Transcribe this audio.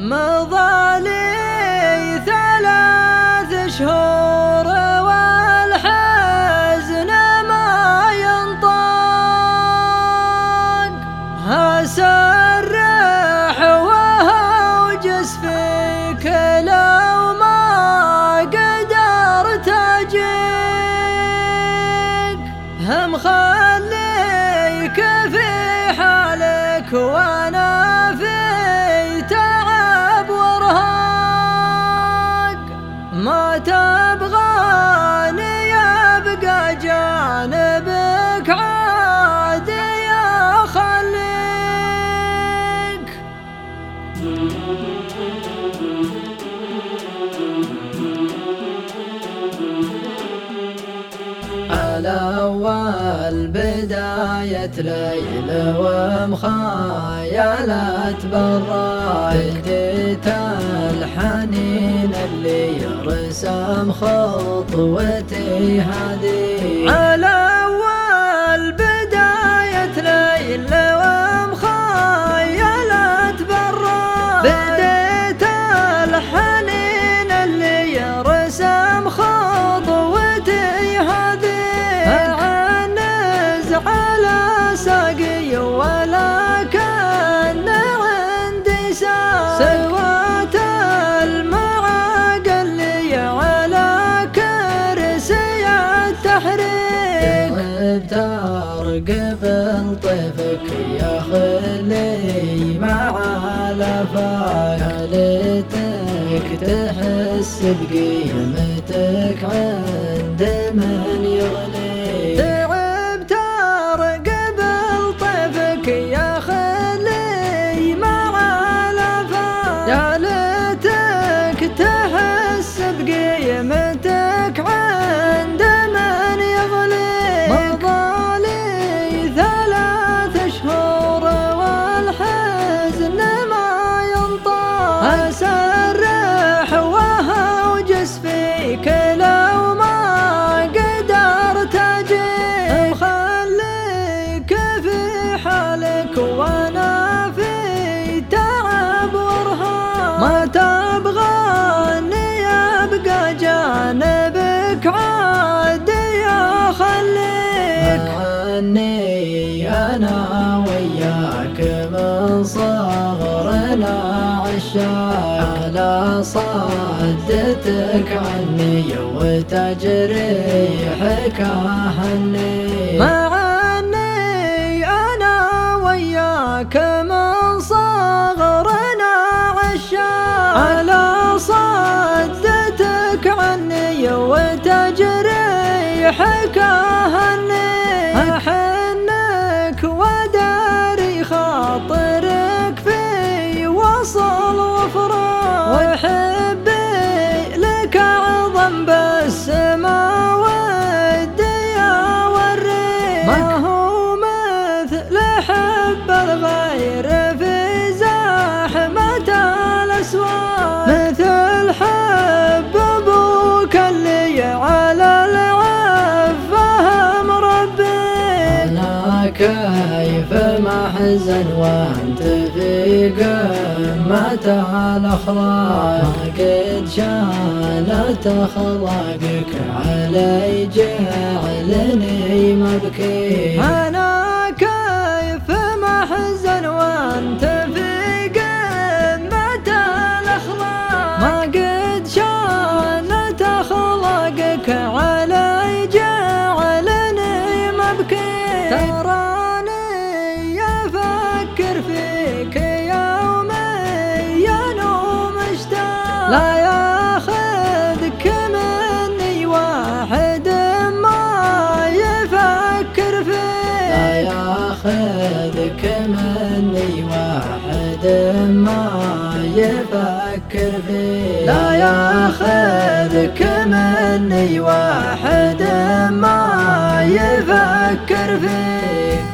مضى لي 3 شهور والحزن ما ينطق، أسرح وأوجس فيك لو ما قدرت أجيك، مخليك في حالك وأنا في تعب وارهاق، ما تبغاني أبقى جانبك عادي أخليك. الأول بداية ليل ومخايلات برا، بديت الحنين اللي يرسم خطوتي هذه. الأول بداية ليل ومخايلات برا، بديت الحنين اللي يرسم خطوتي هذه. أعنز على ساقي ولكن عندي سوات المعاقل لي على كرسي التحريك. غبت أرقب طيفك يا خلي مع لفاك، ليتك تحس بقيمتك عند من يغلي. تعبت أرقب طيفك يا خلي مع لفاك، يا ليتك تحس بقيمتك عند من يغلي. مضى لي 3 شهور والحزن ما ينطق، أسرح وأوجس فيك لو ما قدرت أجيك، مخليك في حالك وأنا في تعب وارهاق، ما تبغاني أبقى جانبك عادي أخليك. عني أنا وياك من صغرنا عشاق، على صدتك عني وتجريحك أهني. معني أنا وياك من صغرنا عشاق، على صدتك عني وتجريحك أهني. أحنك وداري خاطرك في وصل وفراق، وحبي لك أعظم بالسما ودي أوريك. ما هو مثل حب الغير في زحمة الأسواق، مثل حب أبوك اللي على العفة مربي. أنا كيف محزن وأنت في قمة الأخلاق، قد شانت أخلاقك علي جعلني مبكي. أنا كيف محزن وأنت في قمة الأخلاق، ما قد شانت أخلاقك علي جعلني مبكي. تراني أفكر فيك يوميا ومشتاق، لا ياخذك مني واحد ما يفكر فيك، لا ياخذك مني واحد ما يفكر فيك، لا ياخذك مني واحد ما يفكر فيك.